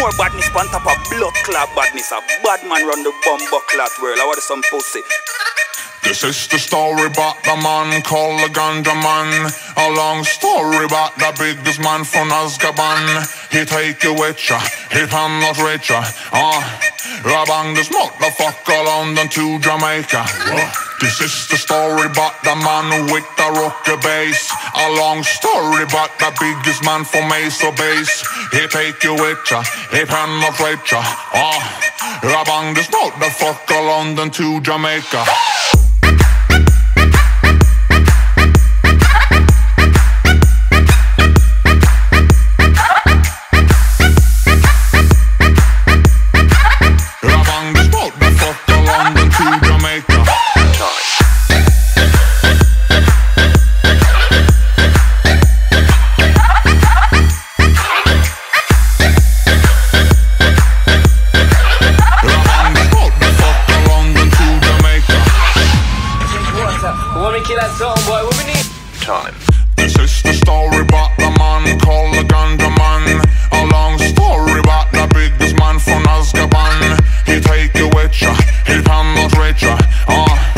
More badness on top of blood clot badness. A bad man run the bumbo clot world. I want some pussy. This is the story about the man called the Ganja Man. A long story about the biggest man from Azkaban. He take you with ya, he penetrate ya. Bang this motherfucker London to Jamaica. This is the story about the man with the rocker bass. A long story about the biggest man from Mesa Base. He take you with ya, he penetrate ya. Bang this motherfucker London to Jamaica. This is the story about the man called the Ganja Man. A long story about the biggest man from Azkaban. He take you with ya, he penetrate ya.